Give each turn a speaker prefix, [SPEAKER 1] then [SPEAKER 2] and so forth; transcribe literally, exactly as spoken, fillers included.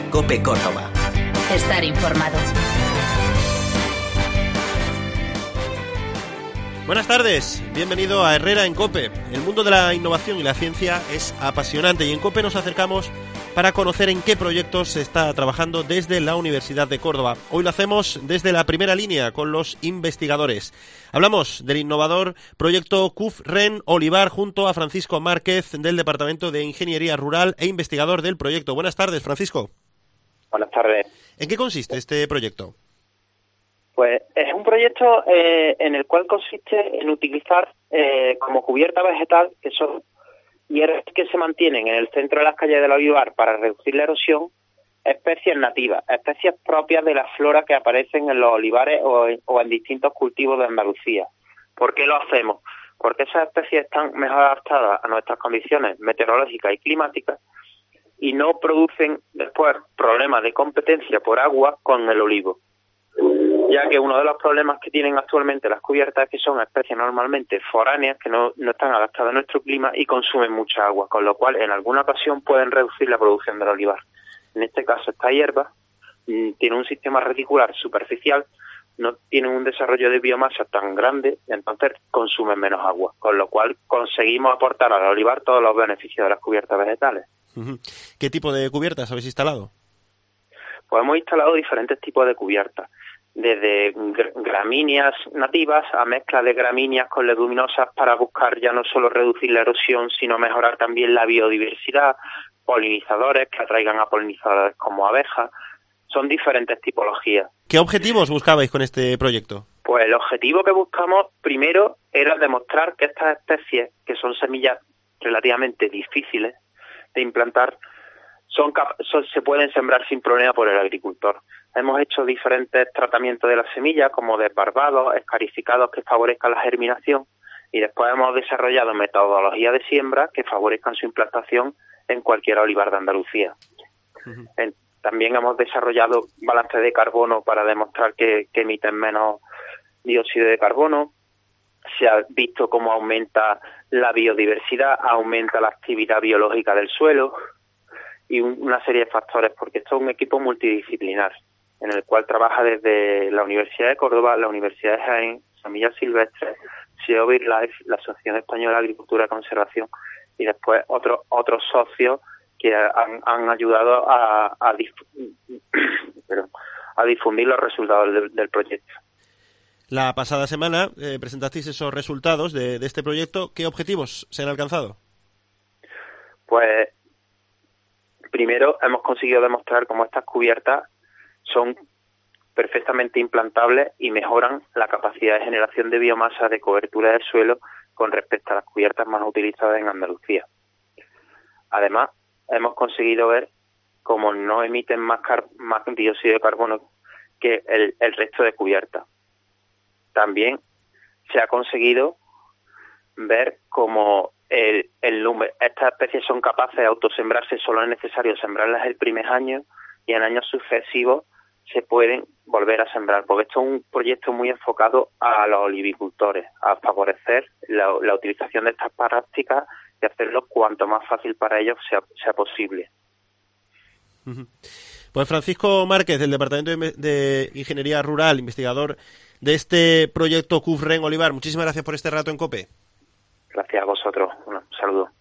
[SPEAKER 1] COPE Córdoba.
[SPEAKER 2] Estar informado.
[SPEAKER 3] Buenas tardes, bienvenido a Herrera en COPE. El mundo de la innovación y la ciencia es apasionante y en COPE nos acercamos para conocer en qué proyectos se está trabajando desde la Universidad de Córdoba. Hoy lo hacemos desde la primera línea con los investigadores. Hablamos del innovador proyecto CUFREN Olivar junto a Francisco Márquez del Departamento de Ingeniería Rural e investigador del proyecto. Buenas tardes, Francisco.
[SPEAKER 4] Buenas tardes.
[SPEAKER 3] ¿En qué consiste este proyecto?
[SPEAKER 4] Pues es un proyecto eh, en el cual consiste en utilizar eh, como cubierta vegetal, que son hierbas que se mantienen en el centro de las calles del olivar para reducir la erosión, especies nativas, especies propias de la flora que aparecen en los olivares o en, o en distintos cultivos de Andalucía. ¿Por qué lo hacemos? Porque esas especies están mejor adaptadas a nuestras condiciones meteorológicas y climáticas y no producen después problemas de competencia por agua con el olivo, ya que uno de los problemas que tienen actualmente las cubiertas es que son especies normalmente foráneas que no, no están adaptadas a nuestro clima y consumen mucha agua, con lo cual en alguna ocasión pueden reducir la producción del olivar. En este caso esta hierba mmm, tiene un sistema reticular superficial, no tienen un desarrollo de biomasa tan grande, entonces consumen menos agua, con lo cual conseguimos aportar al olivar todos los beneficios de las cubiertas vegetales.
[SPEAKER 3] ¿Qué tipo de cubiertas habéis instalado?
[SPEAKER 4] Pues hemos instalado diferentes tipos de cubiertas, desde gramíneas nativas a mezcla de gramíneas con leguminosas para buscar ya no solo reducir la erosión, sino mejorar también la biodiversidad, polinizadores que atraigan a polinizadores como abejas. Son diferentes tipologías.
[SPEAKER 3] ¿Qué objetivos buscabais con este proyecto?
[SPEAKER 4] Pues el objetivo que buscamos primero era demostrar que estas especies, que son semillas relativamente difíciles de implantar, son, son se pueden sembrar sin problema por el agricultor. Hemos hecho diferentes tratamientos de las semillas, como desbarbados, escarificados que favorezcan la germinación, y después hemos desarrollado metodologías de siembra que favorezcan su implantación en cualquier olivar de Andalucía. Uh-huh. En, también hemos desarrollado balances de carbono para demostrar que, que emiten menos dióxido de carbono. Se ha visto cómo aumenta la biodiversidad, aumenta la actividad biológica del suelo y un, una serie de factores, porque esto es un equipo multidisciplinar en el cual trabaja desde la Universidad de Córdoba, la Universidad de Jaén, Semillas Silvestres, SEO BirdLife, la Asociación Española de Agricultura y Conservación y después otros otros socios que han, han ayudado a, a, dif- a difundir los resultados del, del proyecto.
[SPEAKER 3] La pasada semana eh, presentasteis esos resultados de, de este proyecto. ¿Qué objetivos se han alcanzado?
[SPEAKER 4] Pues primero hemos conseguido demostrar cómo estas cubiertas son perfectamente implantables y mejoran la capacidad de generación de biomasa de cobertura del suelo con respecto a las cubiertas más utilizadas en Andalucía. Además, hemos conseguido ver cómo no emiten más, car- más dióxido de carbono que el, el resto de cubiertas. También se ha conseguido ver cómo el, el número, estas especies son capaces de autosembrarse, solo es necesario sembrarlas el primer año y en años sucesivos se pueden volver a sembrar, porque esto es un proyecto muy enfocado a los olivicultores, a favorecer la, la utilización de estas prácticas y hacerlo cuanto más fácil para ellos sea, sea posible.
[SPEAKER 3] Pues Francisco Márquez, del Departamento de Ingeniería Rural, investigador de este proyecto CUFREN Olivar, muchísimas gracias por este rato en COPE.
[SPEAKER 4] Gracias a vosotros, un saludo.